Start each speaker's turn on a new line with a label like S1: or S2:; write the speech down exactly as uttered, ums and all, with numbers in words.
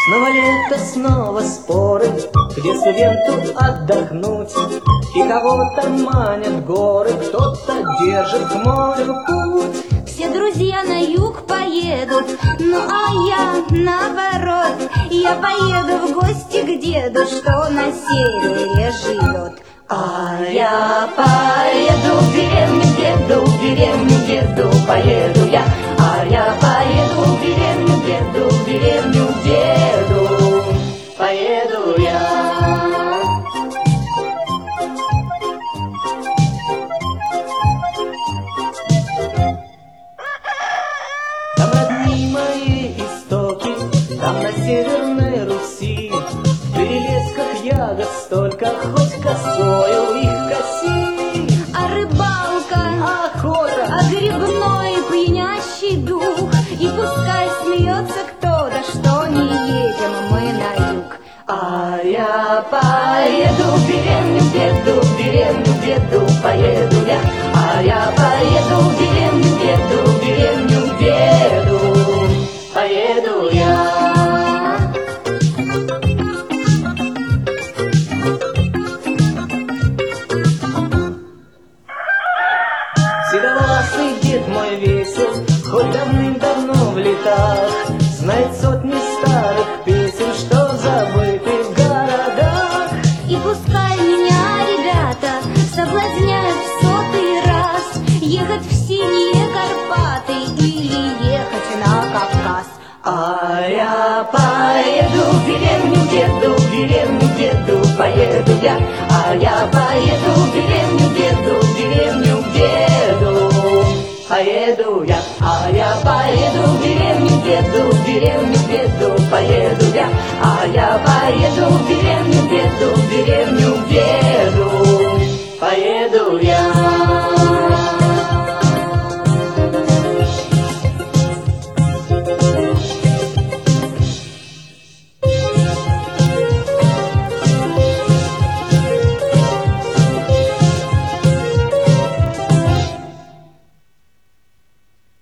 S1: Снова лето, снова споры, где студенту отдохнуть. И кого-то манят горы, кто-то держит к морю путь.
S2: Все друзья на юг поедут, ну а я наоборот. Я поеду в гости к деду, что на севере живет.
S1: А я поеду в деревню к деду, в деревню к деду поеду я. А я поеду в деревню к деду, в деревню к деду поеду я. Там родные мои истоки, там на Северной Руси. В перелесках ягод столько, хоть косою их коси.
S2: А рыбалка,
S1: Охота,
S2: а грибной пьянящий дух. И пускай смеется кто-то, что не едем мы на юг.
S1: а я поеду в деревню к деду, в деревню к деду поеду я. А я поеду в деревню к деду, в деревню к деду поеду я. Седовласый дед мой весел, хоть давным-давно в летах, знает сотни старых песен, что забыты в городах.
S2: И пускай меня ребята соблазняют в сотый раз ехать в синие Карпаты или ехать на Кавказ.
S1: А я поеду в деревню к деду, в деревню к деду поеду я. А я поеду в деревню к деду, в деревню к деду поеду я. А я поеду в деревню к деду, в деревню к деду поеду я. А я поеду в деревню к деду, в деревню